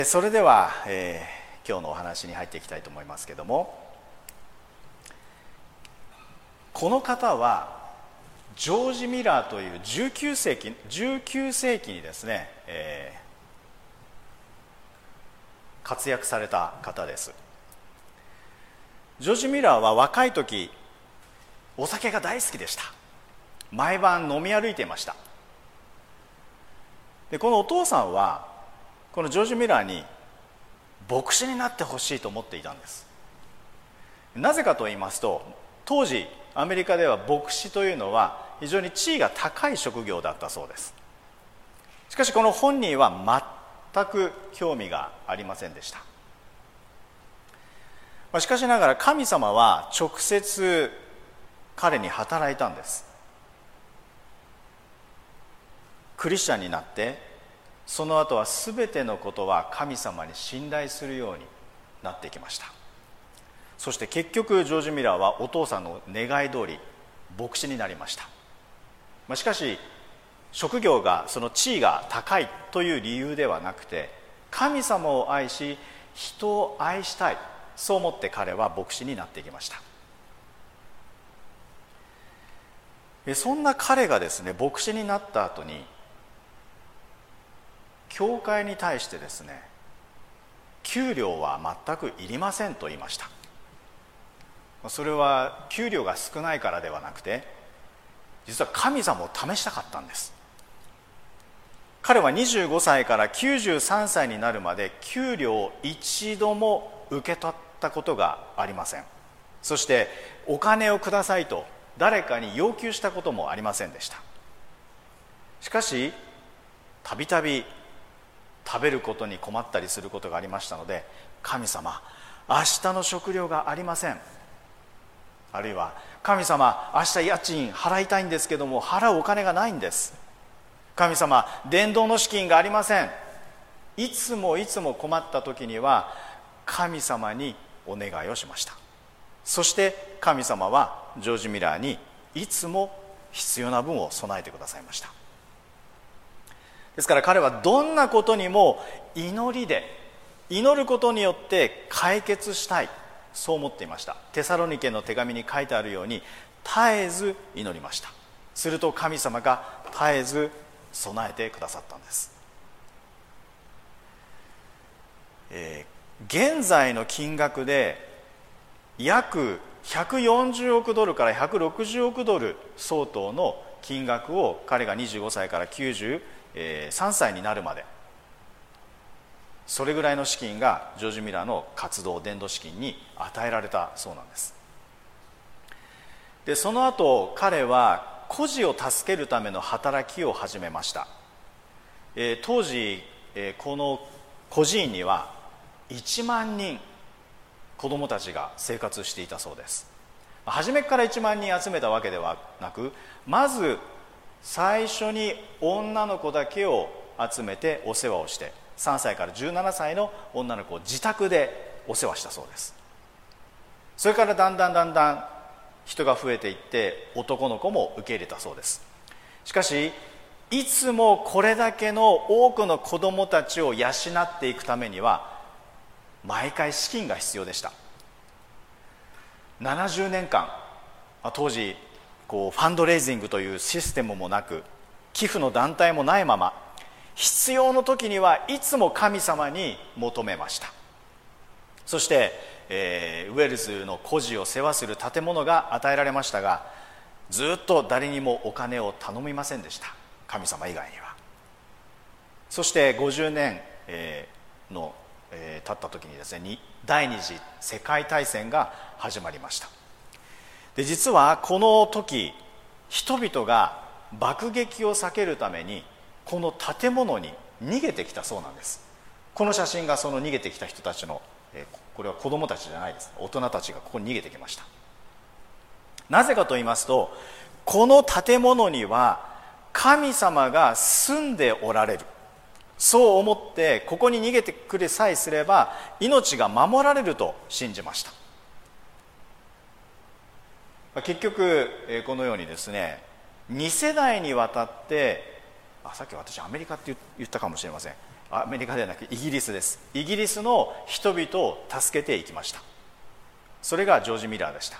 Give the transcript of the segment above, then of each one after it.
それでは、今日のお話に入っていきたいと思いますけども、この方はジョージ・ミラーという19世紀にですね、活躍された方です。ジョージ・ミラーは若い時お酒が大好きでした。毎晩飲み歩いていました。でこのお父さんはこのジョージ・ミラーに牧師になってほしいと思っていたんです。なぜかと言いますと、当時アメリカでは牧師というのは非常に地位が高い職業だったそうです。しかしこの本人は全く興味がありませんでした。しかしながら神様は直接彼に働いたんです。クリスチャンになってその後は全てのことは神様に信頼するようになっていきました。そして結局ジョージ・ミラーはお父さんの願い通り牧師になりました。しかし職業がその地位が高いという理由ではなくて、神様を愛し人を愛したい、そう思って彼は牧師になっていきました。そんな彼がですね、牧師になった後に教会に対してですね、給料は全くいりませんと言いました。それは給料が少ないからではなくて、実は神様を試したかったんです。彼は25歳から93歳になるまで給料を一度も受け取ったことがありません。そしてお金をくださいと誰かに要求したこともありませんでした。しかしたびたび食べることに困ったりすることがありましたので、神様、明日の食料がありません、あるいは神様、明日家賃払いたいんですけども払うお金がないんです、神様、伝道の資金がありません。いつも困った時には神様にお願いをしました。そして神様はジョージ・ミラーにいつも必要な分を備えてくださいました。ですから彼はどんなことにも祈ることによって解決したい、そう思っていました。テサロニケの手紙に書いてあるように絶えず祈りました。すると神様が絶えず備えてくださったんです。現在の金額で約140億ドルから160億ドル相当の金額を彼が25歳から93歳になるまで、それぐらいの資金がジョージ・ミラーの活動伝道資金に与えられたそうなんです。でその後彼は孤児を助けるための働きを始めました。当時この孤児院には1万人子どもたちが生活していたそうです。初めから1万人集めたわけではなく、まず最初に女の子だけを集めてお世話をして、3歳から17歳の女の子を自宅でお世話したそうです。それからだんだん人が増えていって男の子も受け入れたそうです。しかしいつもこれだけの多くの子どもたちを養っていくためには毎回資金が必要でした。70年間当時ファンドレイジングというシステムもなく、寄付の団体もないまま、必要の時にはいつも神様に求めました。そして、ウェールズの孤児を世話する建物が与えられましたが、ずっと誰にもお金を頼みませんでした、神様以外には。そして50年の経った時にですね、第二次世界大戦が始まりました。で実はこの時人々が爆撃を避けるためにこの建物に逃げてきたそうなんです。この写真がその逃げてきた人たちの、これは子供たちじゃないです、大人たちがここに逃げてきました。なぜかと言いますと、この建物には神様が住んでおられる、そう思ってここに逃げてくれさえすれば命が守られると信じました。結局このようにですね、2世代にわたってさっき私アメリカって言ったかもしれません、 アメリカではなくイギリスです。イギリスの人々を助けていきました。それがジョージ・ミラーでした。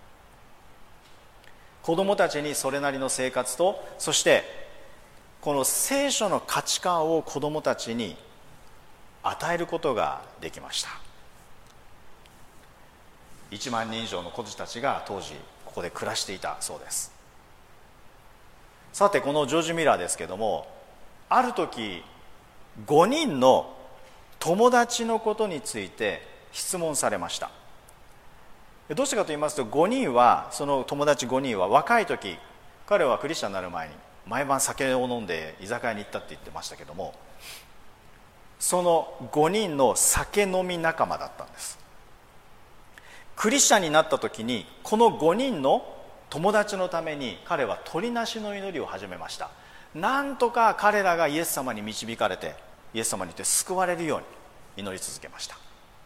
子供たちにそれなりの生活と、そしてこの聖書の価値観を子供たちに与えることができました。1万人以上の孤児たちが当時ここで暮らしていたそうです。さて、このジョージ・ミラーですけども、ある時5人の友達のことについて質問されました。どうしてかと言いますと、その友達5人は若い時、彼はクリスチャンになる前に毎晩酒を飲んで居酒屋に行ったって言ってましたけども、その5人の酒飲み仲間だったんです。クリスチャンになった時に、この5人の友達のために彼は取りなしの祈りを始めました。なんとか彼らがイエス様に導かれて、イエス様によって救われるように祈り続けました。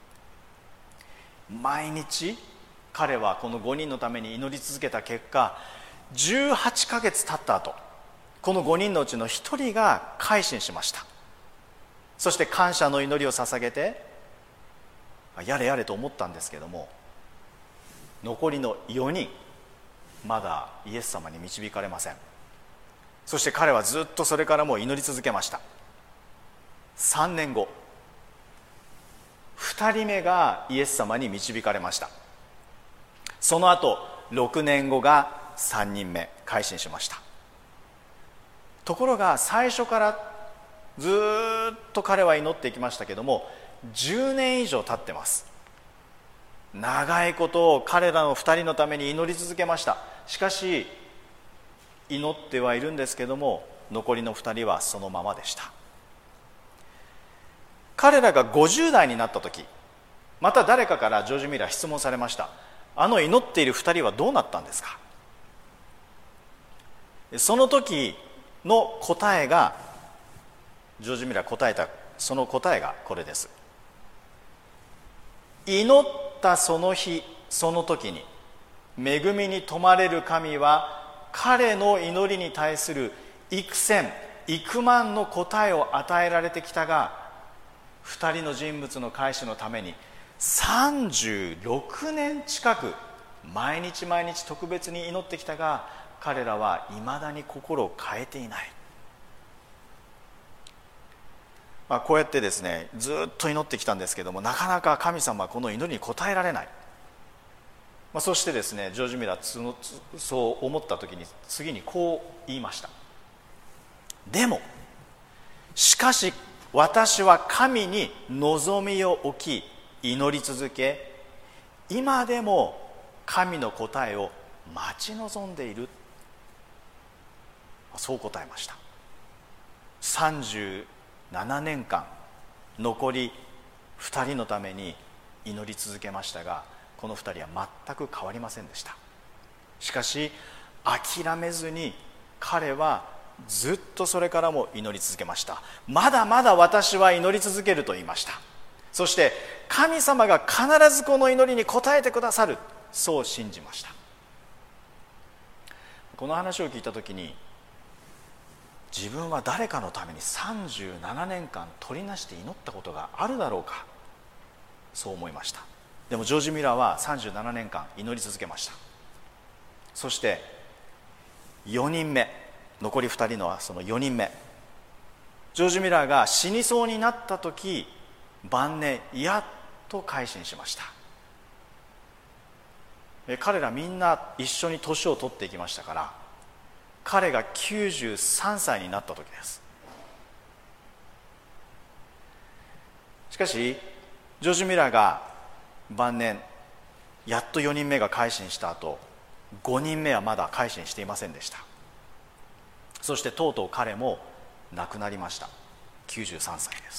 毎日彼はこの5人のために祈り続けた結果、18ヶ月経った後、この5人のうちの1人が改心しました。そして感謝の祈りを捧げて、やれやれと思ったんですけども、残りの4人まだイエス様に導かれません。そして彼はずっとそれからも祈り続けました。3年後、2人目がイエス様に導かれました。その後6年後が3人目改心しました。ところが最初からずっと彼は祈っていきましたけども、10年以上経ってます。長いことを彼らの2人のために祈り続けました。しかし祈ってはいるんですけども、残りの2人はそのままでした。彼らが50代になった時、また誰かからジョージ・ミラー質問されました。あの祈っている2人はどうなったんですか。その時の答えが、ジョージ・ミラー答えたその答えがこれです。祈ったその日その時に恵みに富まれる神は彼の祈りに対する幾千幾万の答えを与えられてきたが、2人の人物の改心のために36年近く毎日毎日特別に祈ってきたが、彼らはいまだに心を変えていない。こうやってですね、ずっと祈ってきたんですけども、なかなか神様はこの祈りに応えられない。そしてですね、ジョージ・ミラーそう思った時に次にこう言いました。でもしかし私は神に望みを置き祈り続け、今でも神の答えを待ち望んでいる。そう答えました。37年間残り2人のために祈り続けましたが、この2人は全く変わりませんでした。しかし諦めずに彼はずっとそれからも祈り続けました。まだまだ私は祈り続けると言いました。そして神様が必ずこの祈りに応えてくださる、そう信じました。この話を聞いた時に、自分は誰かのために37年間取りなして祈ったことがあるだろうか、そう思いました。でもジョージ・ミラーは37年間祈り続けました。そして4人目、残り2人のその4人目、ジョージ・ミラーが死にそうになった時、晩年やっと改心しました。彼らみんな一緒に年を取っていきましたから、彼が93歳になった時です。しかしジョージ・ミラーが晩年やっと4人目が改心した後、5人目はまだ改心していませんでした。そしてとうとう彼も亡くなりました。93歳です。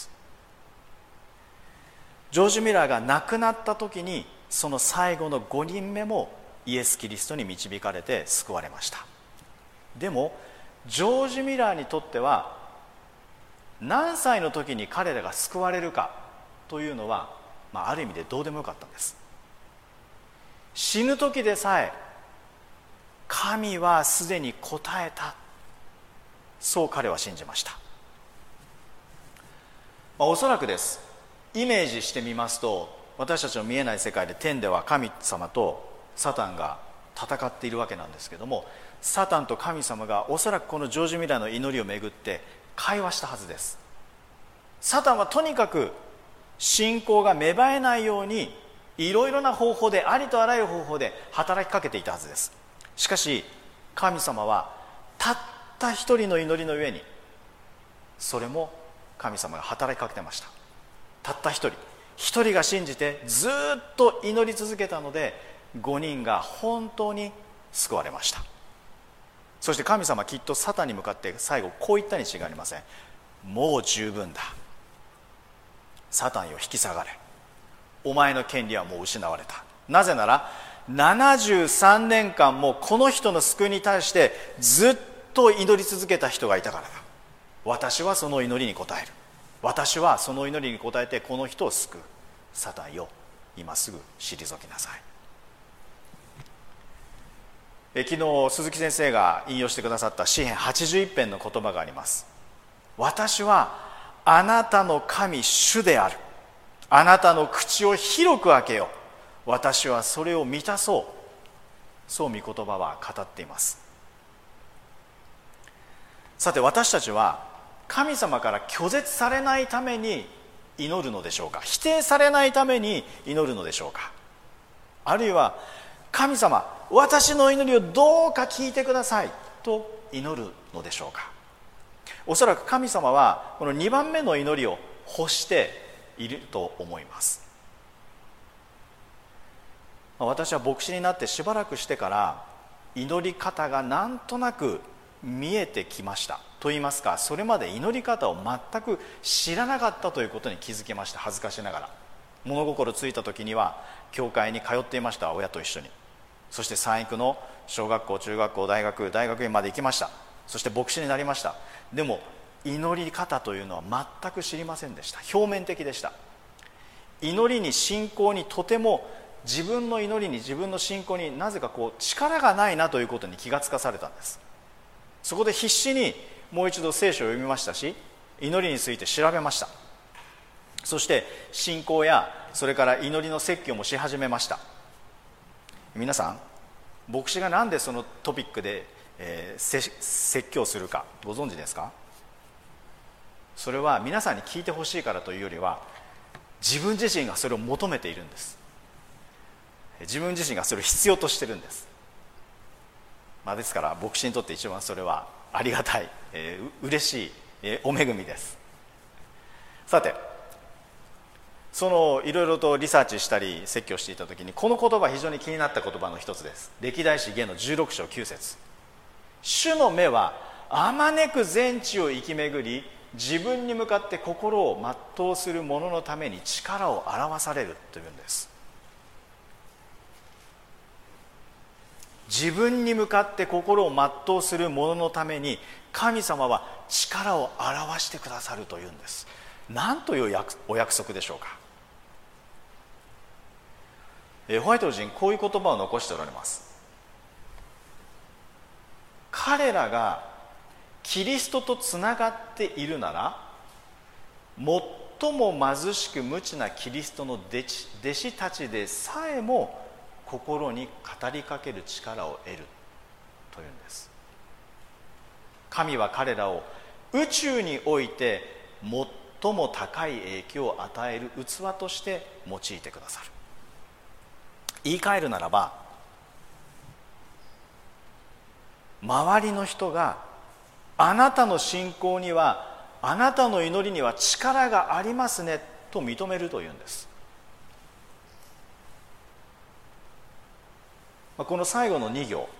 ジョージ・ミラーが亡くなった時に、その最後の5人目もイエス・キリストに導かれて救われました。でもジョージ・ミラーにとっては、何歳の時に彼らが救われるかというのは、ある意味でどうでもよかったんです。死ぬ時でさえ神はすでに答えた、そう彼は信じました。 おそらくです、イメージしてみますと、私たちの見えない世界で天では神様とサタンが戦っているわけなんですけども、サタンと神様がおそらくこのジョージ・ミラーの祈りをめぐって会話したはずです。サタンはとにかく信仰が芽生えないようにいろいろな方法で、ありとあらゆる方法で働きかけていたはずです。しかし神様はたった一人の祈りの上に、それも神様が働きかけてました。たった一人が信じてずっと祈り続けたので、5人が本当に救われました。そして神様はきっとサタンに向かって最後こう言ったに違いありません。もう十分だ、サタンよ引き下がれ、お前の権利はもう失われた。なぜなら73年間もこの人の救いに対してずっと祈り続けた人がいたからだ。私はその祈りに応える。私はその祈りに応えてこの人を救う。サタンよ、今すぐ退きなさい。昨日鈴木先生が引用してくださった詩編81編の言葉があります。私はあなたの神主である。あなたの口を広く開けよ。私はそれを満たそう。そう御言葉は語っています。さて私たちは神様から拒絶されないために祈るのでしょうか、否定されないために祈るのでしょうか、あるいは神様私の祈りをどうか聞いてくださいと祈るのでしょうか。おそらく神様はこの2番目の祈りを欲していると思います。私は牧師になってしばらくしてから祈り方がなんとなく見えてきましたと言いますか、それまで祈り方を全く知らなかったということに気づきました。恥ずかしながら物心ついた時には教会に通っていました。親と一緒に。そして産育の小学校、中学校、大学院まで行きました。そして牧師になりました。でも祈り方というのは全く知りませんでした。表面的でした。祈りに信仰にとても自分の祈りに自分の信仰になぜか力がないなということに気がつかされたんです。そこで必死にもう一度聖書を読みましたし、祈りについて調べました。そして信仰やそれから祈りの説教もし始めました。皆さん、牧師がなんでそのトピックで、説教するかご存知ですか？それは皆さんに聞いてほしいからというよりは、自分自身がそれを求めているんです。自分自身がそれを必要としているんです。ですから牧師にとって一番それはありがたい、嬉しい、お恵みです。さて、そのいろいろとリサーチしたり説教していた時に、この言葉非常に気になった言葉の一つです。歴代史下の16章9節、主の目はあまねく全地を行き巡り、自分に向かって心を全うする者のために力を表されるというんです。自分に向かって心を全うする者のために神様は力を表してくださるというんです。何というお約束でしょうか。ホワイト人こういう言葉を残しておられます。彼らがキリストとつながっているなら、最も貧しく無知なキリストの弟子たちでさえも心に語りかける力を得るというんです。神は彼らを宇宙において最も高い影響を与える器として用いてくださる。言い換えるならば、周りの人があなたの信仰には、あなたの祈りには力がありますねと認めるというんです。この最後の2行、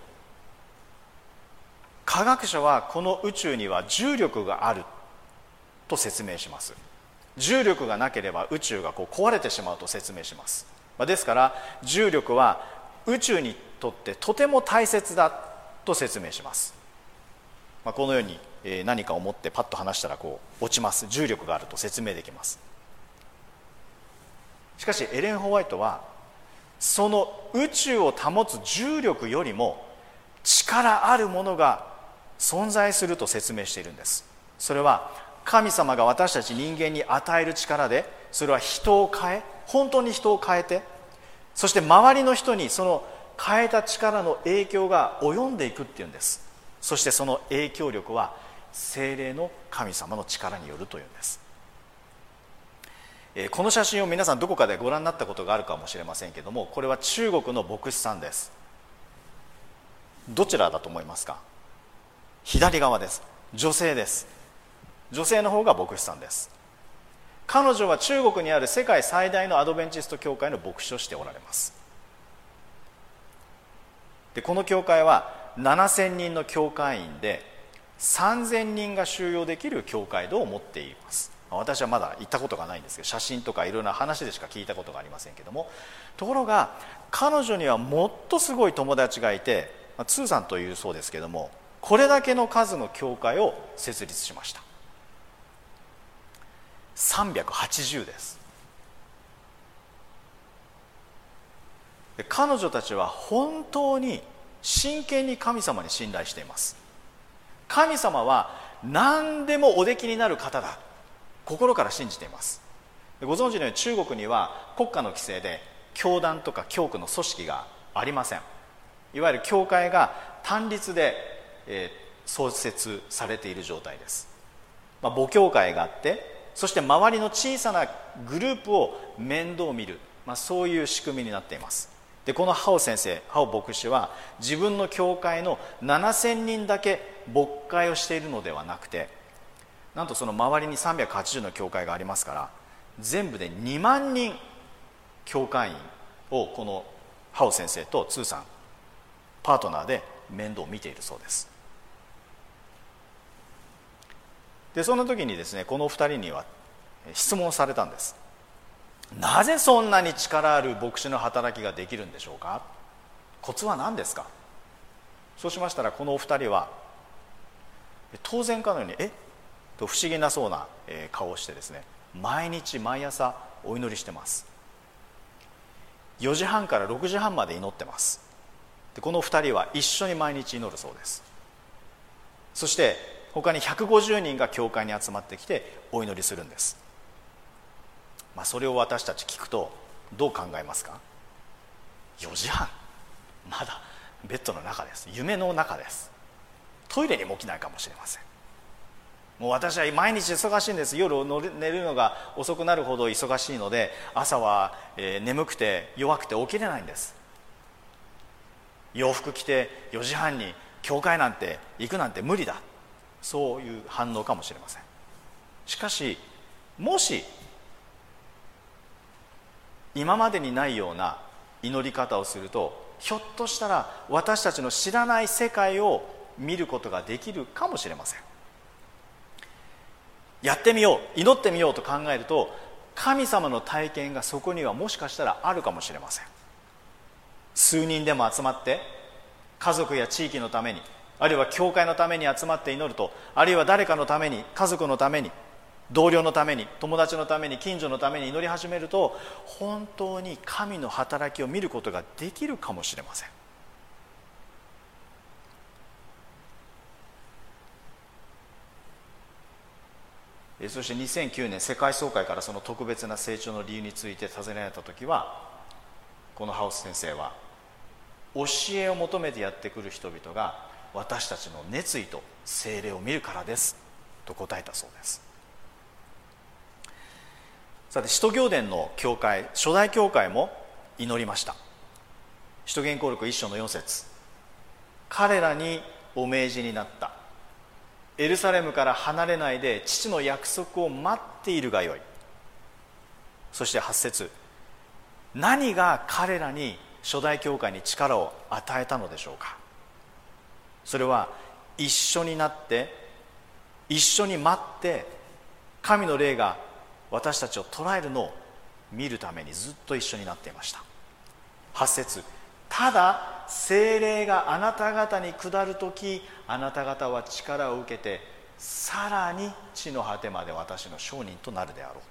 科学者はこの宇宙には重力があると説明します。重力がなければ宇宙が壊れてしまうと説明します。ですから重力は宇宙にとってとても大切だと説明します。このように何かを持ってパッと離したら落ちます。重力があると説明できます。しかしエレン・ホワイトはその宇宙を保つ重力よりも力あるものが存在すると説明しているんです。それは神様が私たち人間に与える力で、それは人を変え、本当に人を変えて、そして周りの人にその変えた力の影響が及んでいくっていうんです。そしてその影響力は聖霊の神様の力によるというんです。この写真を皆さんどこかでご覧になったことがあるかもしれませんけども、これは中国の牧師さんです。どちらだと思いますか？左側です。女性です。女性の方が牧師さんです。彼女は中国にある世界最大のアドベンチスト教会の牧師をしておられます。でこの教会は7000人の教会員で3000人が収容できる教会堂を持っています。私はまだ行ったことがないんですけど、写真とかいろんな話でしか聞いたことがありませんけども、ところが彼女にはもっとすごい友達がいて、ツーさんというそうですけども、これだけの数の教会を設立しました。380です。で彼女たちは本当に真剣に神様に信頼しています。神様は何でもおできになる方だ、心から信じています。ご存知のように中国には国家の規制で教団とか教区の組織がありません。いわゆる教会が単立で、創設されている状態です。母教会があって、そして周りの小さなグループを面倒見る、そういう仕組みになっています。でこのハオ先生、ハオ牧師は自分の教会の7000人だけ牧会をしているのではなくて、なんとその周りに380の教会がありますから、全部で2万人教会員をこのハオ先生とツーさんパートナーで面倒を見ているそうです。でその時にですね、この2人には質問されたんです。なぜそんなに力ある牧師の働きができるんでしょうか？コツは何ですか？そうしましたら、このお二人は当然かのようにと不思議なそうな顔をしてですね、毎日毎朝お祈りしてます。4時半から6時半まで祈ってます。でこの2人は一緒に毎日祈るそうです。そして他に150人が教会に集まってきてお祈りするんです。それを私たち聞くとどう考えますか？4時半、まだベッドの中です。夢の中です。トイレにも起きないかもしれません。もう私は毎日忙しいんです。夜寝るのが遅くなるほど忙しいので、朝は眠くて弱くて起きれないんです。洋服着て4時半に教会なんて行くなんて無理だ、そういう反応かもしれません。しかしもし今までにないような祈り方をすると、ひょっとしたら私たちの知らない世界を見ることができるかもしれません。やってみよう、祈ってみようと考えると、神様の体験がそこにはもしかしたらあるかもしれません。数人でも集まって家族や地域のために、あるいは教会のために集まって祈ると、あるいは誰かのために、家族のために、同僚のために、友達のために、近所のために祈り始めると、本当に神の働きを見ることができるかもしれません。そして2009年世界総会からその特別な成長の理由について尋ねられた時は、このハウス先生は、教えを求めてやってくる人々が私たちの熱意と聖霊を見るからですと答えたそうです。さて、使徒行伝の教会、初代教会も祈りました。使徒言行録1章の4節、彼らにお命じになった。エルサレムから離れないで父の約束を待っているがよい。そして8節、何が彼らに初代教会に力を与えたのでしょうか。それは一緒になって一緒に待って神の霊が私たちを捉えるのを見るためにずっと一緒になっていました。8節、ただ聖霊があなた方に下るとき、あなた方は力を受けてさらに地の果てまで私の証人となるであろう。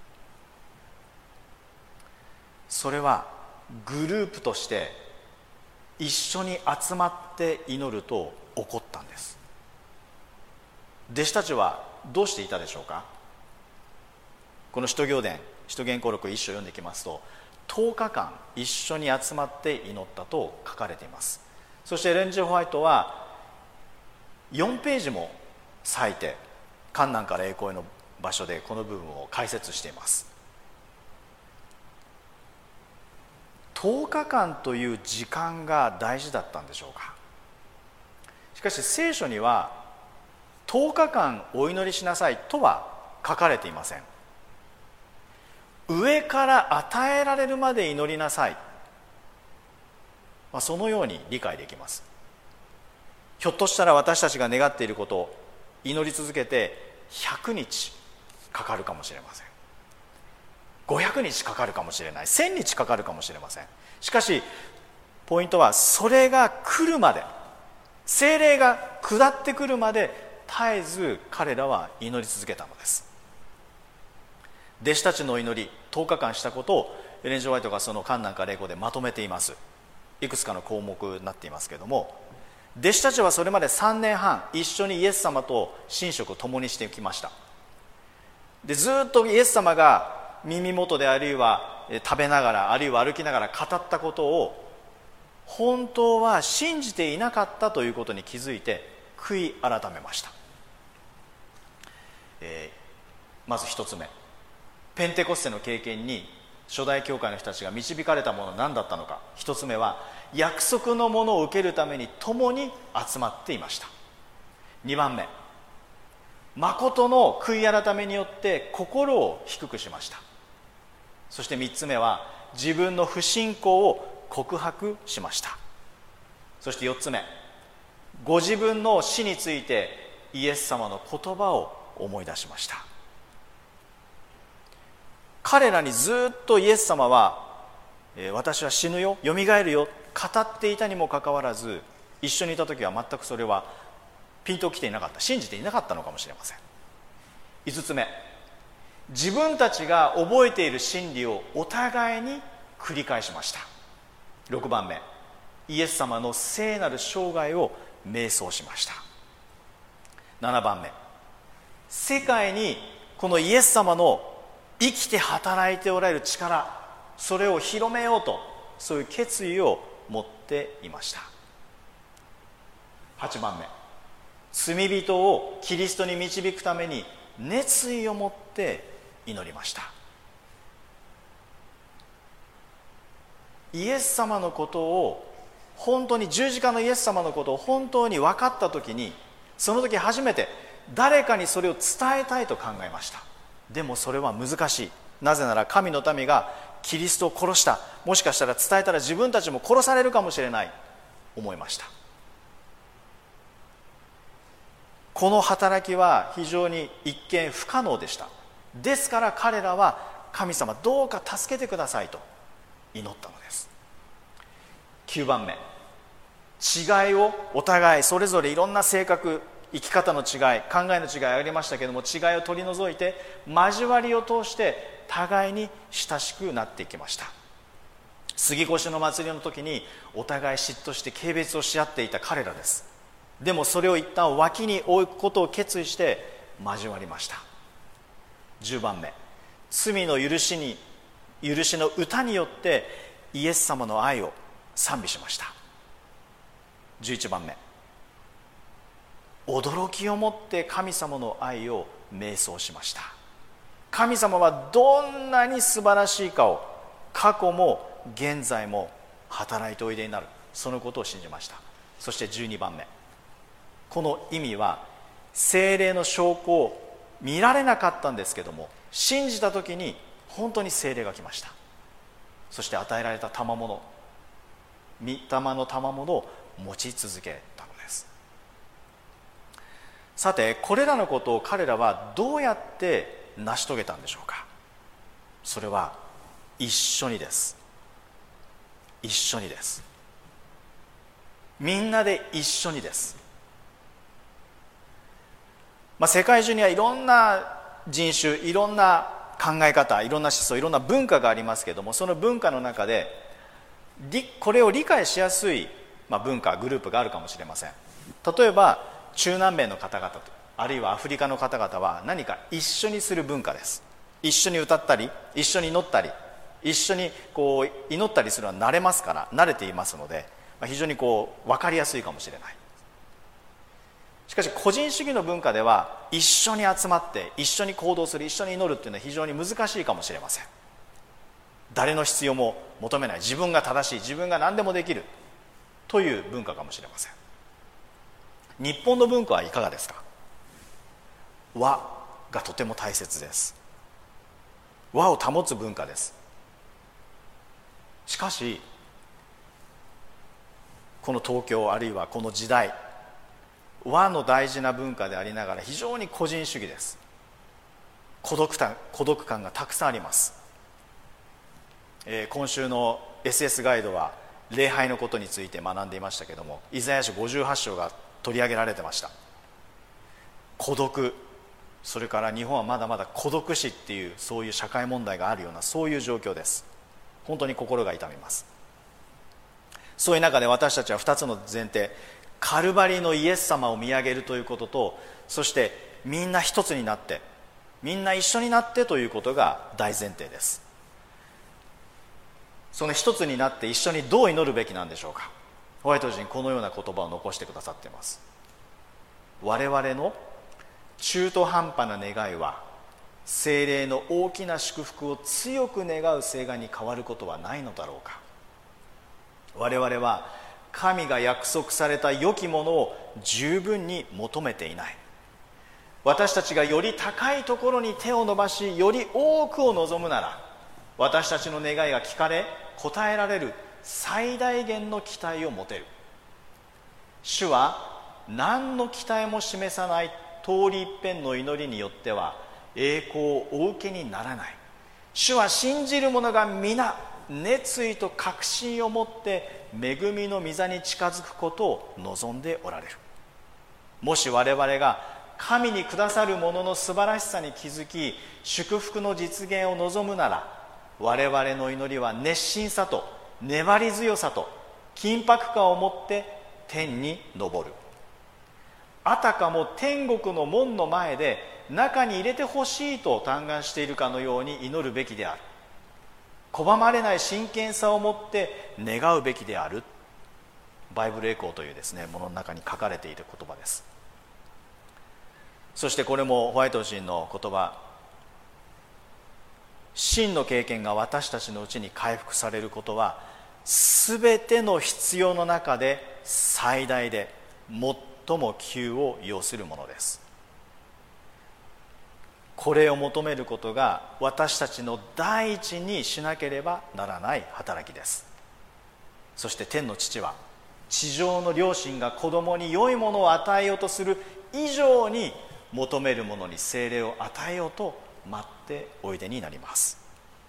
それはグループとして一緒に集まって祈ると起こったんです。弟子たちはどうしていたでしょうか。この使徒行伝、使徒言行録1章読んでいきますと、10日間一緒に集まって祈ったと書かれています。そしてエレン・ジェホワイトは4ページも割いて観難から栄光への場所でこの部分を解説しています。10日間という時間が大事だったんでしょうか。しかし聖書には10日間お祈りしなさいとは書かれていません。上から与えられるまで祈りなさい、そのように理解できます。ひょっとしたら私たちが願っていることを祈り続けて100日かかるかもしれません。500日かかるかもしれない。1000日かかるかもしれません。しかしポイントは、それが来るまで、聖霊が下ってくるまで絶えず彼らは祈り続けたのです。弟子たちの祈り、10日間したことをエレン・ジェホワイトがその観難から栄光でまとめています。いくつかの項目になっていますけれども、弟子たちはそれまで3年半一緒にイエス様と寝食を共にしてきました。でずっとイエス様が耳元であるいは食べながらあるいは歩きながら語ったことを本当は信じていなかったということに気づいて悔い改めました。まず一つ目、ペンテコステの経験に初代教会の人たちが導かれたものは何だったのか。一つ目は約束のものを受けるために共に集まっていました。2番目、誠の悔い改めによって心を低くしました。そして3つ目は自分の不信仰を告白しました。そして4つ目、ご自分の死についてイエス様の言葉を思い出しました。彼らにずっとイエス様は、私は死ぬよ、よみがえるよ、語っていたにもかかわらず、一緒にいた時は全くそれはピンときていなかった、信じていなかったのかもしれません。5つ目、自分たちが覚えている真理をお互いに繰り返しました。6番目、イエス様の聖なる生涯を瞑想しました。7番目、世界にこのイエス様の生きて働いておられる力、それを広めようと、そういう決意を持っていました。8番目、罪人をキリストに導くために熱意を持って祈りました。イエス様のことを本当に、十字架のイエス様のことを本当に分かった時に、その時初めて誰かにそれを伝えたいと考えました。でもそれは難しい。なぜなら神の民がキリストを殺した、もしかしたら伝えたら自分たちも殺されるかもしれない、思いました。この働きは非常に一見不可能でした。ですから彼らは神様どうか助けてくださいと祈ったのです。9番目、違いをお互いそれぞれいろんな性格、生き方の違い、考えの違いありましたけれども、違いを取り除いて交わりを通して互いに親しくなっていきました。杉越の祭りの時にお互い嫉妬して軽蔑をし合っていた彼らです。でもそれを一旦脇に置くことを決意して交わりました。10番目、罪の許しの歌によってイエス様の愛を賛美しました。11番目、驚きをもって神様の愛を瞑想しました。神様はどんなに素晴らしいかを過去も現在も働いておいでになる、そのことを信じました。そして12番目、この意味は聖霊の証拠を見られなかったんですけども、信じた時に本当に聖霊が来ました。そして与えられた賜物、御霊の賜物を持ち続けたのです。さて、これらのことを彼らはどうやって成し遂げたんでしょうか。それは一緒にです。一緒にです。みんなで一緒にです。世界中にはいろんな人種、いろんな考え方、いろんな思想、いろんな文化がありますけれども、その文化の中でこれを理解しやすい文化、グループがあるかもしれません。例えば中南米の方々 あるいはアフリカの方々は何か一緒にする文化です。一緒に歌ったり一緒に祈ったり一緒に祈ったりするのは慣れますから、慣れていますので、非常に分かりやすいかもしれない。しかし個人主義の文化では一緒に集まって一緒に行動する、一緒に祈るっていうのは非常に難しいかもしれません。誰の必要も求めない、自分が正しい、自分が何でもできるという文化かもしれません。日本の文化はいかがですか？和がとても大切です。和を保つ文化です。しかしこの東京、あるいはこの時代、和の大事な文化でありながら非常に個人主義です。孤独感がたくさんあります。今週の SS ガイドは礼拝のことについて学んでいましたけれども、イザヤ書58章が取り上げられてました。孤独、それから日本はまだまだ孤独死っていう、そういう社会問題があるような、そういう状況です。本当に心が痛みます。そういう中で私たちは2つの前提、カルバリのイエス様を見上げるということと、そしてみんな一つになって、みんな一緒になってということが大前提です。その一つになって一緒にどう祈るべきなんでしょうか。ホワイト人、このような言葉を残してくださっています。我々の中途半端な願いは聖霊の大きな祝福を強く願う請願に変わることはないのだろうか。我々は神が約束された良きものを十分に求めていない。私たちがより高いところに手を伸ばし、より多くを望むなら、私たちの願いが聞かれ応えられる最大限の期待を持てる。主は何の期待も示さない通り一遍の祈りによっては栄光をお受けにならない。主は信じる者が皆熱意と確信を持って恵みの御座に近づくことを望んでおられる。もし我々が神にくださるものの素晴らしさに気づき、祝福の実現を望むなら、我々の祈りは熱心さと粘り強さと緊迫感を持って天に昇る。あたかも天国の門の前で中に入れてほしいと嘆願しているかのように祈るべきである。拒まれない真剣さを持って願うべきである。バイブルエコーというですね、ものの中に書かれている言葉です。そしてこれもホワイト人の言葉、真の経験が私たちのうちに回復されることは、すべての必要の中で最大で最も急を要するものです。これを求めることが私たちの第一にしなければならない働きです。そして天の父は地上の両親が子供に良いものを与えようとする以上に、求めるものに聖霊を与えようと待っておいでになります。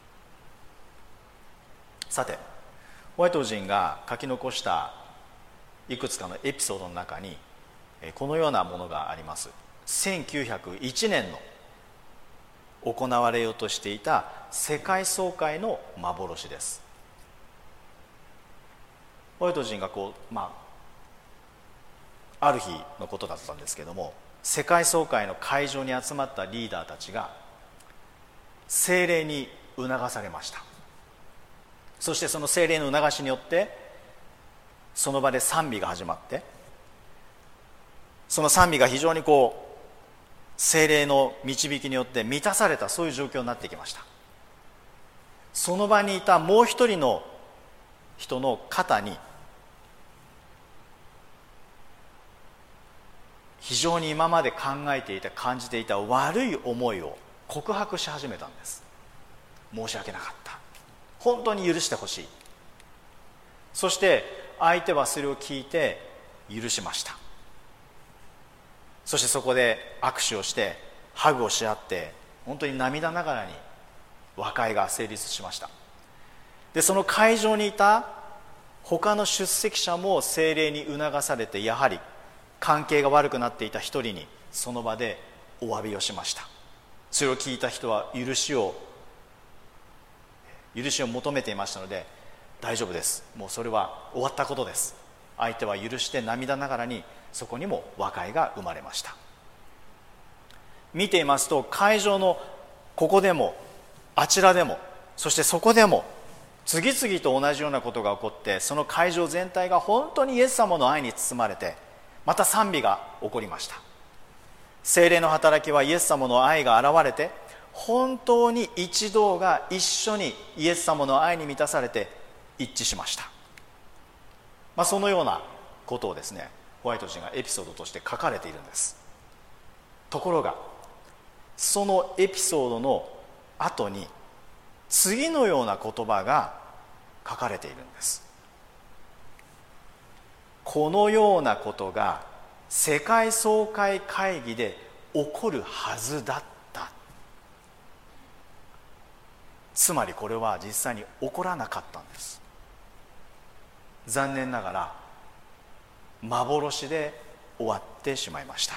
さて、ホワイト人が書き残したいくつかのエピソードの中にこのようなものがあります。1901年の行われようとしていた世界総会の幻です。ホワイト人がある日のことだったんですけども、世界総会の会場に集まったリーダーたちが聖霊に促されました。そしてその聖霊の促しによってその場で賛美が始まって、その賛美が非常に聖霊の導きによって満たされた、そういう状況になってきました。その場にいたもう一人の人の肩に非常に今まで考えていた、感じていた悪い思いを告白し始めたんです。申し訳なかった、本当に許してほしい。そして相手はそれを聞いて許しました。そしてそこで握手をしてハグをし合って、本当に涙ながらに和解が成立しました。でその会場にいた他の出席者も聖霊に促されて、やはり関係が悪くなっていた一人にその場でお詫びをしました。それを聞いた人は許しを求めていましたので、大丈夫です、もうそれは終わったことです。相手は許して涙ながらにそこにも和解が生まれました。 見ていますと、会場のここでもあちらでも、そしてそこでも次々と同じようなことが起こって、その会場全体が本当にイエス様の愛に包まれて、また賛美が起こりました。聖霊の働きはイエス様の愛が現れて、本当に一同が一緒にイエス様の愛に満たされて一致しました。そのようなことをですね、ホワイト人がエピソードとして書かれているんです。ところがそのエピソードの後に次のような言葉が書かれているんです。このようなことが世界総会会議で起こるはずだった。つまりこれは実際に起こらなかったんです。残念ながら幻で終わってしまいました。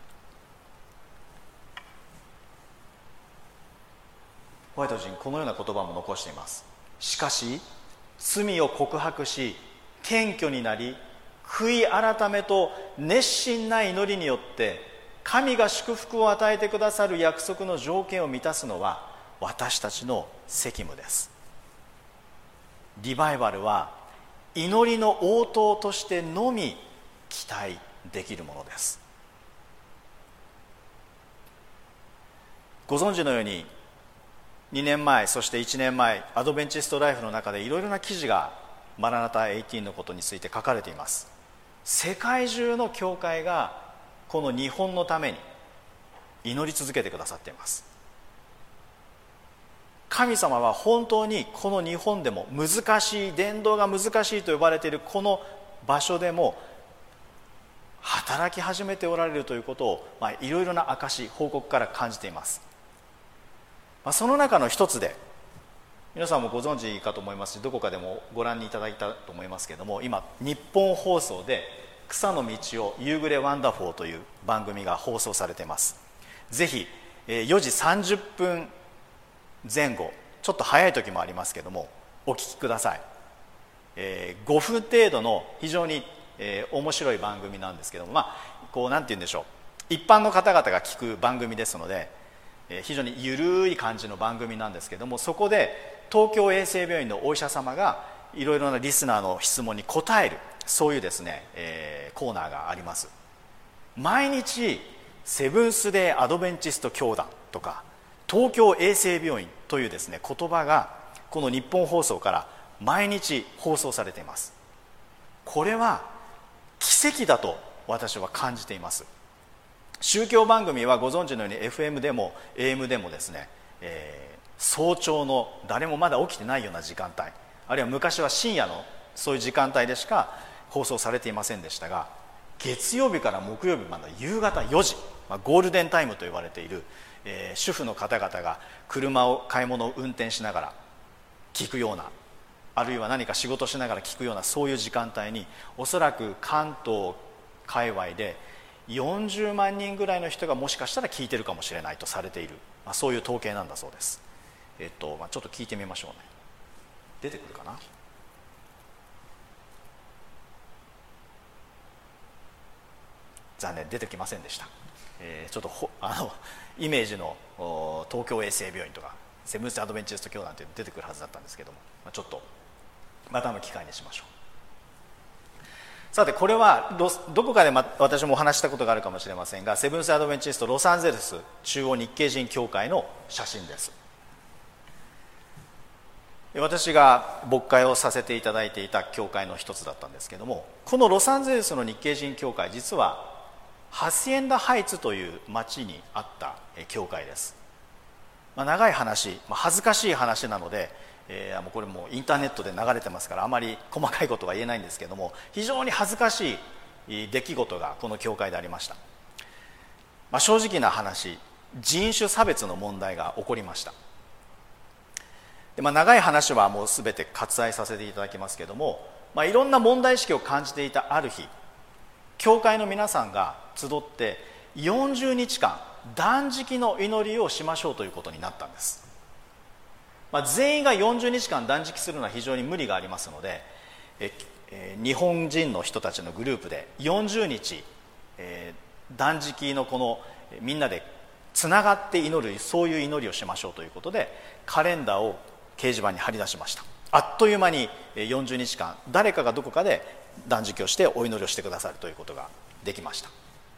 ホワイト人、このような言葉も残しています。しかし罪を告白し謙虚になり、悔い改めと熱心な祈りによって神が祝福を与えてくださる約束の条件を満たすのは私たちの責務です。リバイバルは祈りの応答としてのみ期待できるものです。ご存知のように2年前、そして1年前、アドベンチストライフの中でいろいろな記事がマラナタ18のことについて書かれています。世界中の教会がこの日本のために祈り続けてくださっています。神様は本当にこの日本でも難しい、伝道が難しいと呼ばれているこの場所でも働き始めておられるということを、いろいろな証、報告から感じています。その中の一つで、皆さんもご存知かと思いますし、どこかでもご覧にいただいたと思いますけれども、今日本放送で草の道を夕暮れワンダフォーという番組が放送されています。ぜひ4時30分前後、ちょっと早い時もありますけれどもお聞きください。5分程度の非常に面白い番組なんですけども、こうなんて言うんでしょう、一般の方々が聞く番組ですので、非常にゆるい感じの番組なんですけども、そこで東京衛生病院のお医者様がいろいろなリスナーの質問に答える、そういうですね、コーナーがあります。毎日セブンスデーアドベンチスト教団とか東京衛生病院というですね言葉がこの日本放送から毎日放送されています。これは奇跡だと私は感じています。宗教番組はご存知のように FM でも AM でもですね、早朝の誰もまだ起きてないような時間帯、あるいは昔は深夜のそういう時間帯でしか放送されていませんでしたが、月曜日から木曜日まで夕方4時、ゴールデンタイムと言われている、主婦の方々が車を買い物を運転しながら聞くような、あるいは何か仕事しながら聞くような、そういう時間帯におそらく関東界隈で40万人ぐらいの人がもしかしたら聞いてるかもしれないとされている、そういう統計なんだそうです。ちょっと聞いてみましょうね。出てくるかな。残念、出てきませんでした。ちょっとイメージの東京衛生病院とかセブンス・アドベンチスト教団というの出てくるはずだったんですけども、ちょっとまたの機会にしましょう。さて、これはどこかで私もお話したことがあるかもしれませんが、セブンス・アドベンチストロサンゼルス中央日系人教会の写真です。私が牧会をさせていただいていた教会の一つだったんですけども、このロサンゼルスの日系人教会、実はハシエンダハイツという町にあった教会です。長い話、恥ずかしい話なので、これもインターネットで流れてますからあまり細かいことは言えないんですけども、非常に恥ずかしい出来事がこの教会でありました。正直な話、人種差別の問題が起こりました。で、長い話はもう全て割愛させていただきますけども、いろんな問題意識を感じていたある日、教会の皆さんが集って40日間断食の祈りをしましょうということになったんです。全員が40日間断食するのは非常に無理がありますので、日本人の人たちのグループで40日、断食のこのみんなでつながって祈る、そういう祈りをしましょうということでカレンダーを掲示板に貼り出しました。あっという間に40日間誰かがどこかで断食をしてお祈りをしてくださるということができました。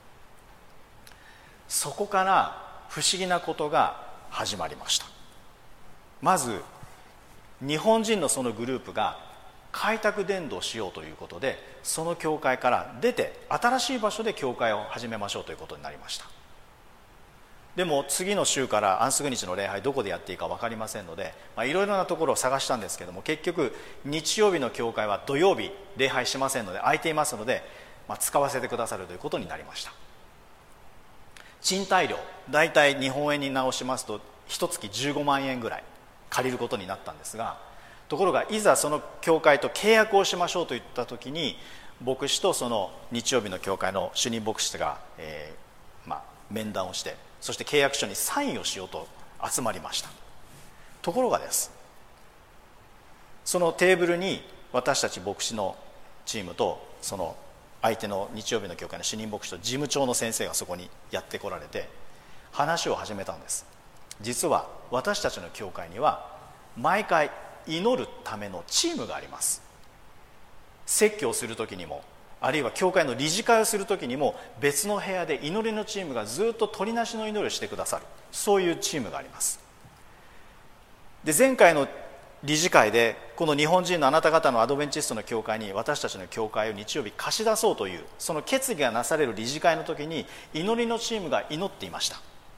そこから不思議なことが始まりました。まず日本人のそのグループが開拓伝道しようということで、その教会から出て新しい場所で教会を始めましょうということになりました。でも次の週から安息日の礼拝どこでやっていいか分かりませんので、いろいろなところを探したんですけども、結局日曜日の教会は土曜日礼拝しませんので、空いていますので、使わせてくださるということになりました。賃貸料、だいたい日本円に直しますと1月15万円ぐらい借りることになったんですが、ところがいざその教会と契約をしましょうといった時に、牧師とその日曜日の教会の主任牧師が、面談をして、そして契約書にサインをしようと集まりました。ところがです、そのテーブルに私たち牧師のチームとその相手の日曜日の教会の主任牧師と事務長の先生がそこにやってこられて話を始めたんです。実は私たちの教会には毎回祈るためのチームがあります。説教をする時にも、あるいは教会の理事会をする時にも、別の部屋で祈りのチームがずっと鳥なしの祈りをしてくださる、そういうチームがあります。で、前回の理事会でこの日本人のあなた方のアドベンチストの教会に私たちの教会を日曜日貸し出そうというその決議がなされる理事会の時に、祈りのチームが祈っていました。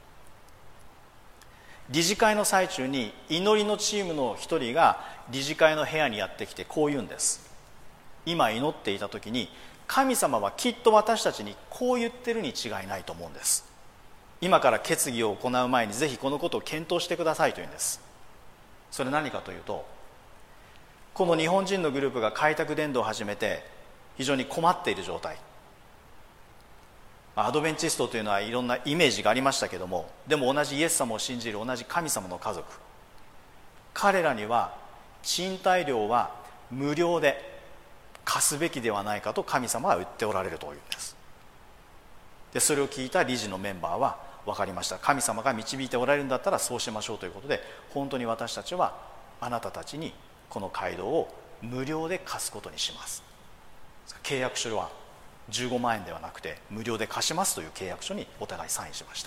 理事会の最中に祈りのチームの一人が理事会の部屋にやってきてこう言うんです。今祈っていた時に神様はきっと私たちにこう言ってるに違いないと思うんです。今から決議を行う前にぜひこのことを検討してくださいというんです。それ何かというと、この日本人のグループが開拓伝道を始めて非常に困っている状態、アドベンチストというのはいろんなイメージがありましたけども、でも同じイエス様を信じる同じ神様の家族、彼らには賃貸料は無料で貸すべきではないかと神様は言っておられるというんです。でそれを聞いた理事のメンバーは分かりました、神様が導いておられるんだったらそうしましょうということで、本当に私たちはあなたたちにこの街道を無料で貸すことにします。契約書は15万円ではなくて無料で貸しますという契約書にお互いサインしました。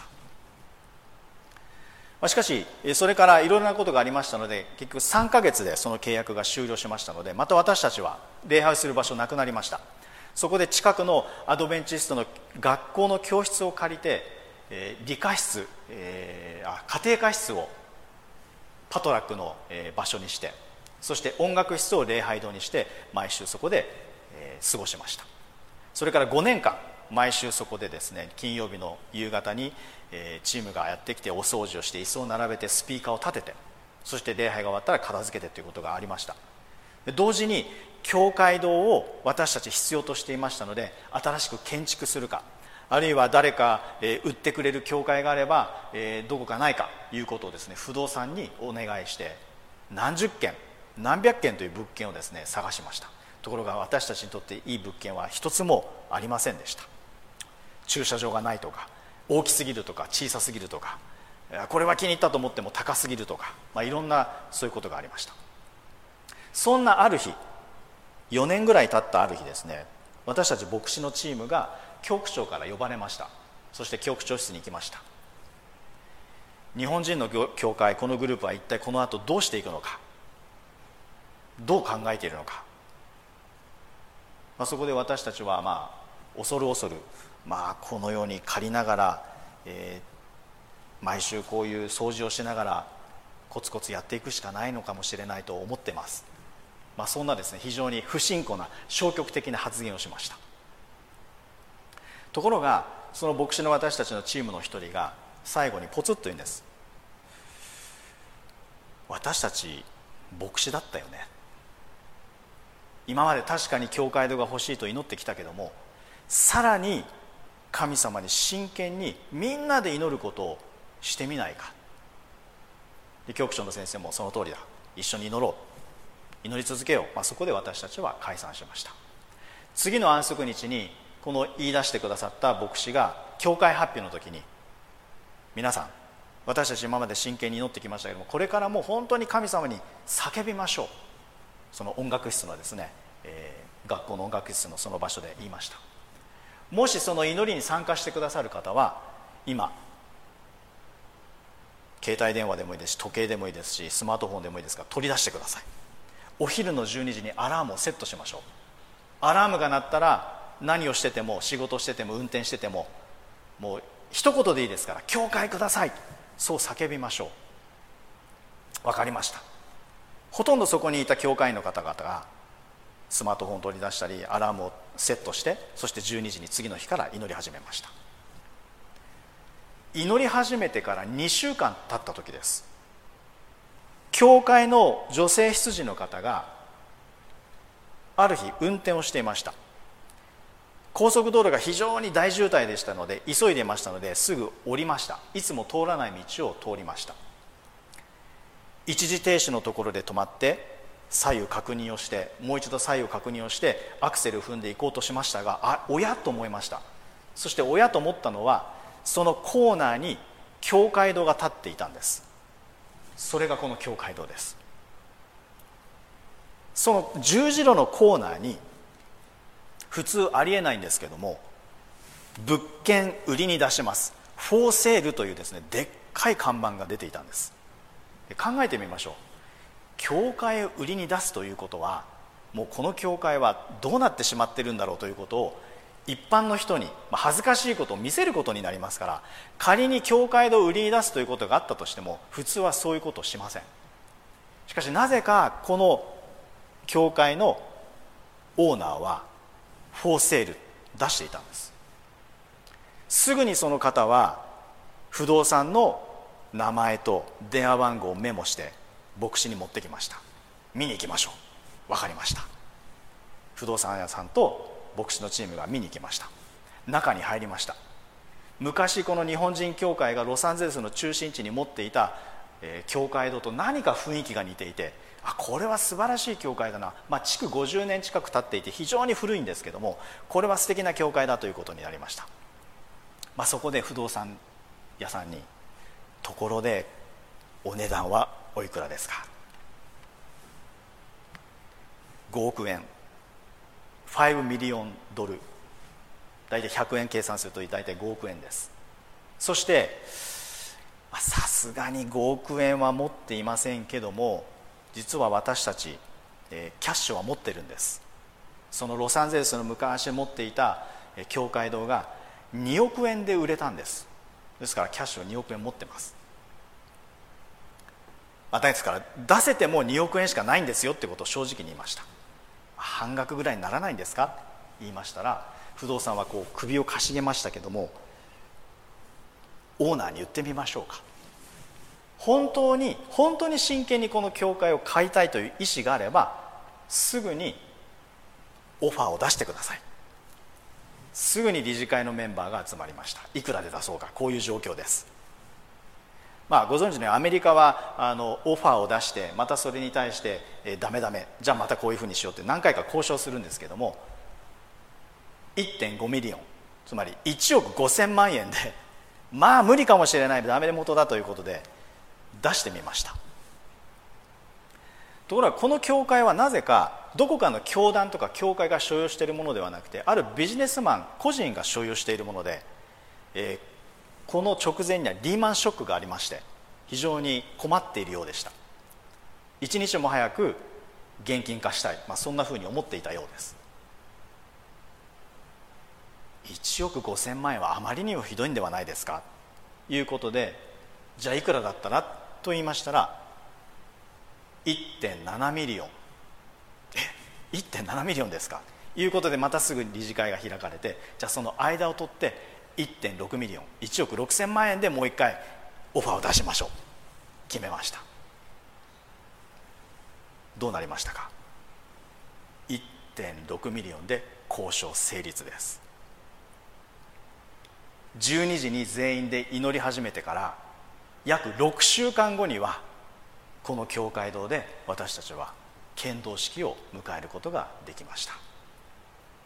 しかしそれからいろいろなことがありましたので、結局3ヶ月でその契約が終了しましたので、また私たちは礼拝する場所なくなりました。そこで近くのアドベンチストの学校の教室を借りて、理科室、家庭科室をパトラックの場所にして、そして音楽室を礼拝堂にして毎週そこで過ごしました。それから5年間毎週そこでですね、金曜日の夕方にチームがやってきてお掃除をして椅子を並べてスピーカーを立てて、そして礼拝が終わったら片付けてということがありました。同時に教会堂を私たち必要としていましたので、新しく建築するか、あるいは誰か売ってくれる教会があればどこかないかいうことをですね、不動産にお願いして何十件何百件という物件をですね探しました。ところが私たちにとっていい物件は一つもありませんでした。駐車場がないとか、大きすぎるとか小さすぎるとか、これは気に入ったと思っても高すぎるとか、いろんなそういうことがありました。そんなある日、4年ぐらい経ったある日ですね、私たち牧師のチームが教区長から呼ばれました。そして教区長室に行きました。日本人の教会、このグループは一体この後どうしていくのか、どう考えているのか、そこで私たちは恐る恐る、このように借りながら、毎週こういう掃除をしながらコツコツやっていくしかないのかもしれないと思ってます。そんなですね、非常に不信仰な消極的な発言をしました。ところがその牧師の私たちのチームの一人が最後にポツッと言うんです。私たち牧師だったよね。今まで確かに教会堂が欲しいと祈ってきたけども、さらに神様に真剣にみんなで祈ることをしてみないか。で教区長の先生もその通りだ、一緒に祈ろう、祈り続けよう。そこで私たちは解散しました。次の安息日にこの言い出してくださった牧師が教会発表の時に、 皆さん、私たち今まで真剣に祈ってきましたけども、これからも本当に神様に叫びましょう。その音楽室のですね、学校の音楽室のその場所で言いました。もしその祈りに参加してくださる方は、今携帯電話でもいいですし、時計でもいいですし、スマートフォンでもいいですから、取り出してください。お昼の12時にアラームをセットしましょう。アラームが鳴ったら、何をしてても、仕事してても、運転してても、もう一言でいいですから、教会ください、そう叫びましょう。わかりました。ほとんどそこにいた教会員の方々がスマートフォンを取り出したり、アラームをセットして、そして12時に次の日から祈り始めました。祈り始めてから2週間経った時です。教会の女性執事の方がある日運転をしていました。高速道路が非常に大渋滞でしたので、急いでいましたので、すぐ降りました。いつも通らない道を通りました。一時停止のところで止まって、左右確認をして、もう一度左右確認をして、アクセルを踏んでいこうとしましたが、おやと思いました。そしておやと思ったのは、そのコーナーに教会堂が立っていたんです。それがこの教会堂です。その十字路のコーナーに、普通ありえないんですけども、物件売りに出します、フォーセールというですね、でっかい看板が出ていたんです。考えてみましょう。教会を売りに出すということは、もうこの教会はどうなってしまっているんだろうということを一般の人に恥ずかしいことを見せることになりますから、仮に教会を売りに出すということがあったとしても、普通はそういうことをしません。しかしなぜかこの教会のオーナーはフォーセール出していたんです。すぐにその方は不動産の名前と電話番号をメモして牧師に持ってきました。見に行きましょう。わかりました。不動産屋さんと牧師のチームが見に行きました。中に入りました。昔この日本人教会がロサンゼルスの中心地に持っていた、教会堂と何か雰囲気が似ていて、これは素晴らしい教会だな、築50年近く経っていて非常に古いんですけども、これは素敵な教会だということになりました。そこで不動産屋さんに、ところでお値段はおいくらですか。5億円、5ミリオンドル、大体100円計算すると大体5億円です。そしてさすがに5億円は持っていませんけども、実は私たち、キャッシュは持ってるんです。そのロサンゼルスの昔持っていた教会堂が2億円で売れたんです。ですからキャッシュを2億円持ってます。ですから出せても2億円しかないんですよってことを正直に言いました。半額ぐらいにならないんですか、言いましたら、不動産は首をかしげましたけども、オーナーに言ってみましょうか、本当に真剣にこの教会を買いたいという意思があれば、すぐにオファーを出してください。すぐに理事会のメンバーが集まりました。いくらで出そうか、こういう状況です。ご存知のようにアメリカはオファーを出して、またそれに対して、ダメじゃあまたこういうふうにしようって何回か交渉するんですけども、1.5 ミリオン、つまり1億5000万円で無理かもしれない、ダメ元だということで出してみました。ところがこの教会はなぜかどこかの教団とか教会が所有しているものではなくて、あるビジネスマン個人が所有しているもので、この直前にはリーマンショックがありまして、非常に困っているようでした。一日も早く現金化したい、そんなふうに思っていたようです。1億5000万円はあまりにもひどいんではないですかということで、じゃあいくらだったらと言いましたら、1.7 ミリオン、1.7 ミリオンですかということで、またすぐに理事会が開かれて、じゃあその間を取って1.6 ミリオン、1億6000万円でもう一回オファーを出しましょう、決めました。どうなりましたか。 1.6 ミリオンで交渉成立です。12時に全員で祈り始めてから約6週間後には、この教会堂で私たちは献堂式を迎えることができました。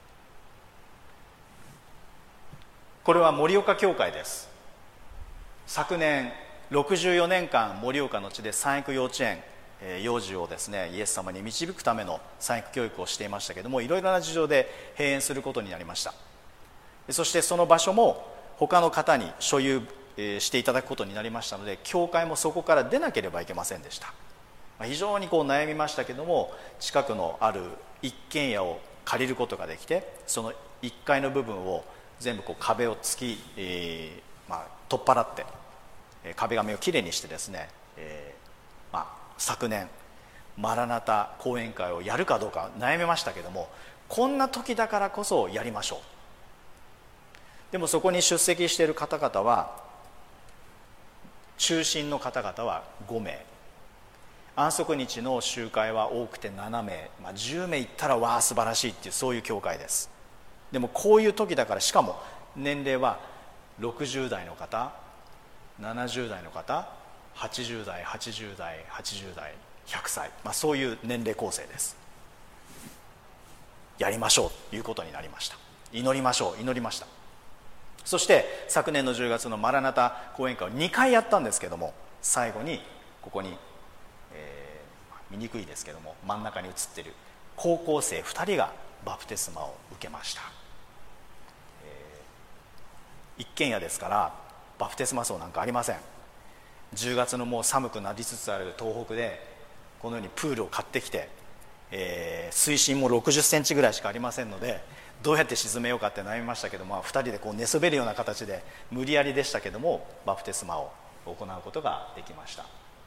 これは盛岡教会です。 昨年64年間盛岡の地で産育幼稚園、幼児をですねイエス様に導くための産育教育をしていましたけれども、いろいろな事情で閉園することになりました。そしてその場所も他の方に所有していただくことになりましたので、教会もそこから出なければいけませんでした。非常に悩みましたけども、近くのある一軒家を借りることができて、その1階の部分を全部壁を取っ払って壁紙をきれいにしてですね、昨年マラナタ講演会をやるかどうか悩みましたけども、こんな時だからこそやりましょう。でもそこに出席している方々は、中心の方々は5名、安息日の集会は多くて7名、10名いったらわあ素晴らしいっていう、そういう教会です。でもこういう時だから、しかも年齢は60代の方、70代の方、80代、80代、80代、100歳、そういう年齢構成です。やりましょうということになりました。祈りましょう、祈りました。そして昨年の10月のマラナタ講演会を2回やったんですけども、最後にここに、見にくいですけども真ん中に写っている高校生2人がバプテスマを受けました。一軒家ですからバプテスマ槽なんかありません。10月のもう寒くなりつつある東北でこのようにプールを買ってきて、水深も60センチぐらいしかありませんので、どうやって沈めようかって悩みましたけども、2人で寝そべるような形で無理やりでしたけどもバプテスマを行うことができました。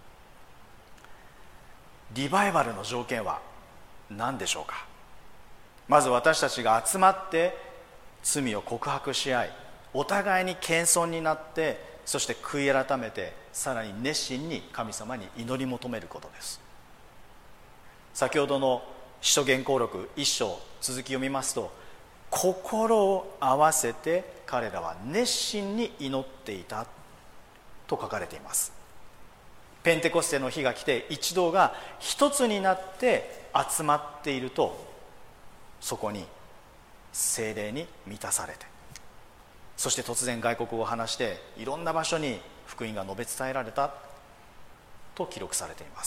リバイバルの条件は何でしょうか。まず私たちが集まって罪を告白し合い、お互いに謙遜になって、そして悔い改めて、さらに熱心に神様に祈り求めることです。先ほどの使徒言行録1章続き読みますと、心を合わせて彼らは熱心に祈っていたと書かれています。ペンテコステの日が来て一同が一つになって集まっていると、そこに聖霊に満たされて、そして突然外国語を話していろんな場所に福音が述べ伝えられたと記録されています。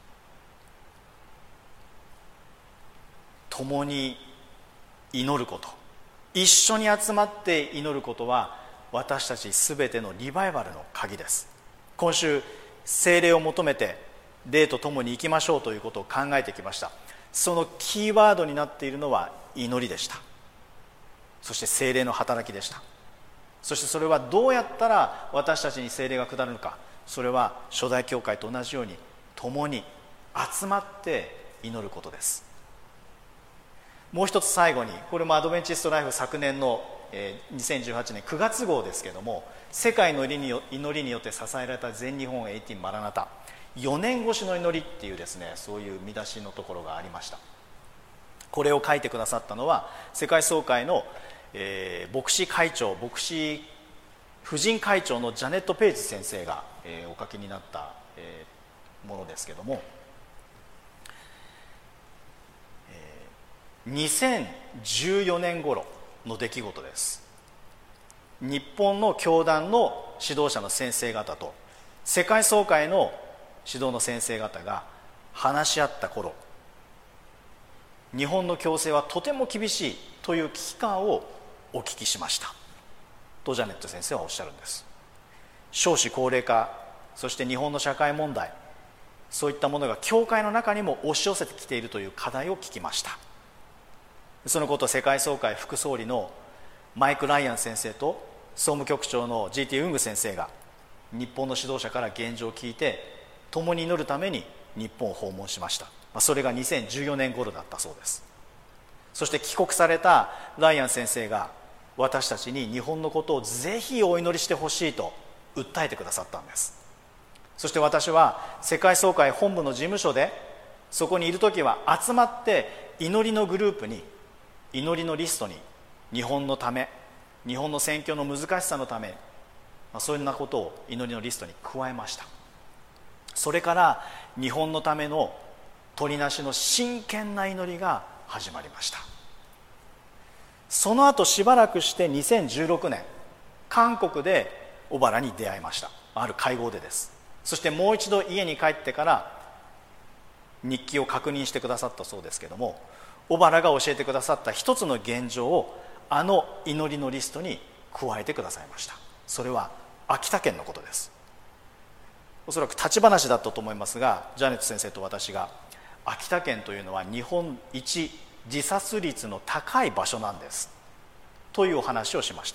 共に祈ること、一緒に集まって祈ることは私たちすべてのリバイバルの鍵です。今週聖霊を求めて霊と共に生きましょうということを考えてきました。そのキーワードになっているのは祈りでした。そして聖霊の働きでした。そしてそれはどうやったら私たちに聖霊が下るのか。それは初代教会と同じように共に集まって祈ることです。もう一つ最後に、これもアドベンチストライフ昨年の2018年9月号ですけども、世界の祈りによって支えられた全日本18マラナタ4年越しの祈りっていうですね、そういう見出しのところがありました。これを書いてくださったのは世界総会の、牧師婦人会長のジャネット・ペイジ先生が、お書きになった、ものですけども、2014年頃の出来事です。日本の教団の指導者の先生方と世界総会の指導の先生方が話し合った頃、日本の教制はとても厳しいという危機感をお聞きしましたとジャネット先生はおっしゃるんです。少子高齢化、そして日本の社会問題、そういったものが教会の中にも押し寄せてきているという課題を聞きました。そのことを世界総会副総理のマイク・ライアン先生と総務局長の GT ウング先生が日本の指導者から現状を聞いて共に祈るために日本を訪問しました。それが2014年頃だったそうです。そして帰国されたライアン先生が私たちに日本のことをぜひお祈りしてほしいと訴えてくださったんです。そして私は世界総会本部の事務所でそこにいるときは集まって祈りのグループに、祈りのリストに日本のため、日本の宣教の難しさのため、そんなことを祈りのリストに加えました。それから日本のための取りなしの真剣な祈りが始まりました。その後しばらくして2016年、韓国で小原に出会いました。ある会合でです。そしてもう一度家に帰ってから日記を確認してくださったそうですけども、小原が教えてくださった一つの現状をあの祈りのリストに加えてくださいました。それは秋田県のことです。おそらく立ち話だったと思いますが、ジャネット先生と私が、秋田県というのは日本一自殺率の高い場所なんですというお話をしました。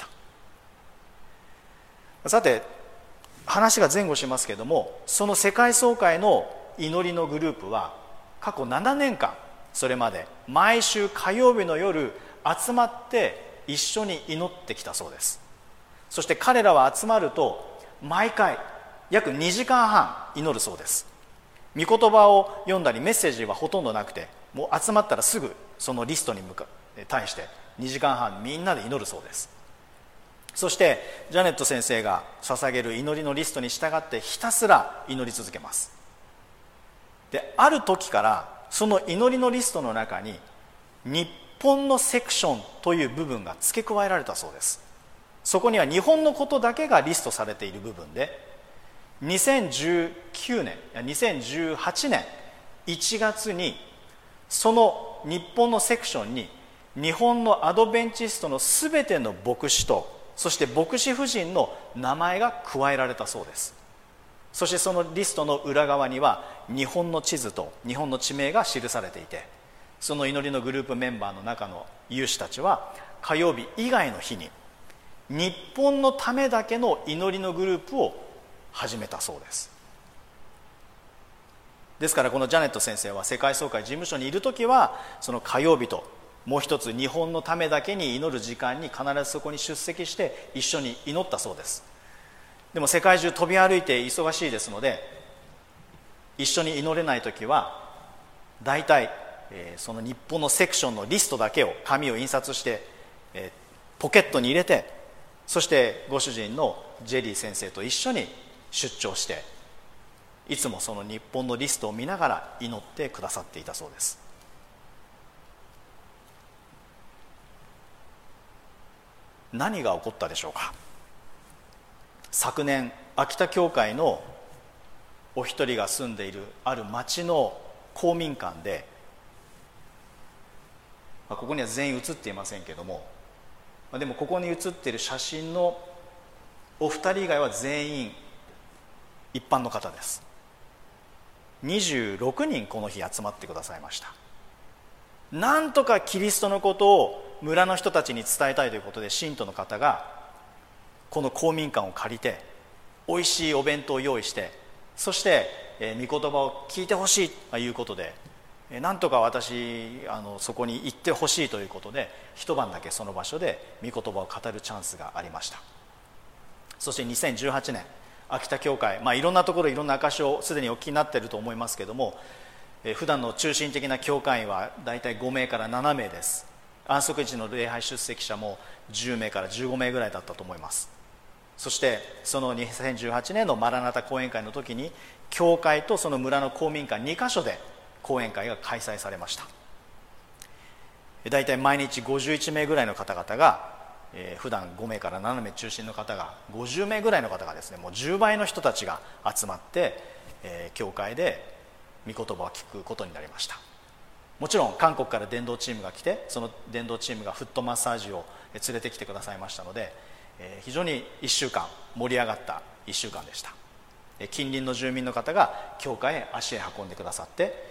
さて、話が前後しますけれども、その世界総会の祈りのグループは過去7年間、それまで毎週火曜日の夜集まって一緒に祈ってきたそうです。そして彼らは集まると毎回約2時間半祈るそうです。御言葉を読んだりメッセージはほとんどなくて、もう集まったらすぐそのリストに対して2時間半みんなで祈るそうです。そしてジャネット先生が捧げる祈りのリストに従ってひたすら祈り続けます。で、ある時からその祈りのリストの中に日本のセクションという部分が付け加えられたそうです。そこには日本のことだけがリストされている部分で、2018年1月にその日本のセクションに日本のアドベンチストのすべての牧師と、そして牧師夫人の名前が加えられたそうです。そしてそのリストの裏側には日本の地図と日本の地名が記されていて、その祈りのグループメンバーの中の有志たちは火曜日以外の日に日本のためだけの祈りのグループを始めたそうです。ですからこのジャネット先生は世界総会事務所にいるときはその火曜日ともう一つ日本のためだけに祈る時間に必ずそこに出席して一緒に祈ったそうです。でも世界中飛び歩いて忙しいですので、一緒に祈れないときはだいたいその日本のセクションのリストだけを紙を印刷してポケットに入れて、そしてご主人のジェリー先生と一緒に出張して、いつもその日本のリストを見ながら祈ってくださっていたそうです。何が起こったでしょうか。昨年秋田教会のお一人が住んでいるある町の公民館で、ここには全員写っていませんけれども、でもここに写っている写真のお二人以外は全員一般の方です。26人この日集まってくださいました。なんとかキリストのことを村の人たちに伝えたいということで、信徒の方がこの公民館を借りておいしいお弁当を用意して、そして御言葉を聞いてほしいということで、なんとか私そこに行ってほしいということで、一晩だけその場所で御言葉を語るチャンスがありました。そして2018年秋田教会、いろんなところいろんな証をすでにお聞きになっていると思いますけれども、普段の中心的な教会員はだいたい5名から7名です。安息日の礼拝出席者も10名から15名ぐらいだったと思います。そしてその2018年のマラナタ講演会の時に、教会とその村の公民館2カ所で講演会が開催されました。だいたい毎日51名ぐらいの方々が、普段5名から7名中心の方が50名ぐらいの方がですね、もう10倍の人たちが集まって、教会で御言葉を聞くことになりました。もちろん韓国から伝道チームが来て、その伝道チームがフットマッサージを連れてきてくださいましたので、非常に1週間盛り上がった1週間でした。近隣の住民の方が教会へ足へ運んでくださって、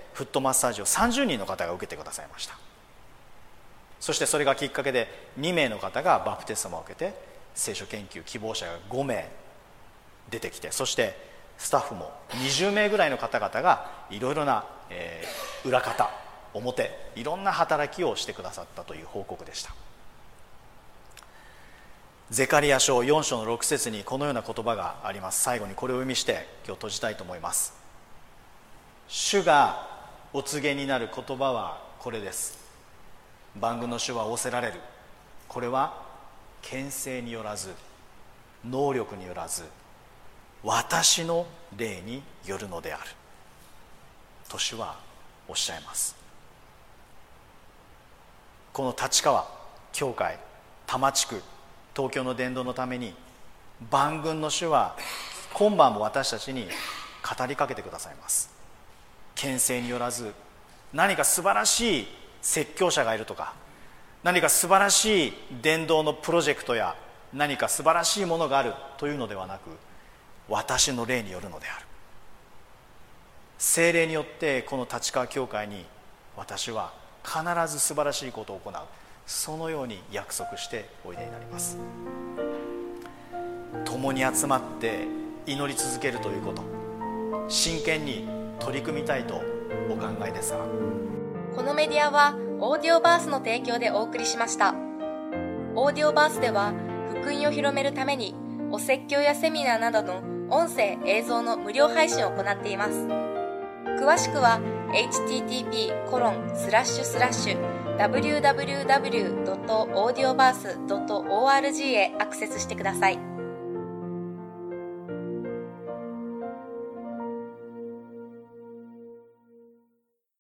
フットマッサージを30人の方が受けてくださいました。そしてそれがきっかけで2名の方がバプテスマを受けて、聖書研究希望者が5名出てきて、そしてスタッフも20名ぐらいの方々がいろいろな、裏方表いろんな働きをしてくださったという報告でした。ゼカリヤ書4章の6節にこのような言葉があります。最後にこれを読みして今日閉じたいと思います。主がお告げになる言葉はこれです。万軍の主は仰せられる。これは権勢によらず能力によらず私の霊によるのであると主はおっしゃいます。この立川教会多摩地区東京の伝道のために万軍の主は今晩も私たちに語りかけてくださいます。牽制によらず、何か素晴らしい説教者がいるとか、何か素晴らしい伝道のプロジェクトや何か素晴らしいものがあるというのではなく、私の霊によるのである。聖霊によってこの立川教会に私は必ず素晴らしいことを行う、そのように約束しておいでになります。共に集まって祈り続けるということ、真剣に取り組みたいとお考えですが、 このメディアはオーディオバースの提供でお送りしました。オーディオバースでは福音を広めるためにお説教やセミナーなどの音声映像の無料配信を行っています。詳しくは http://www.audioverse.org へアクセスしてください。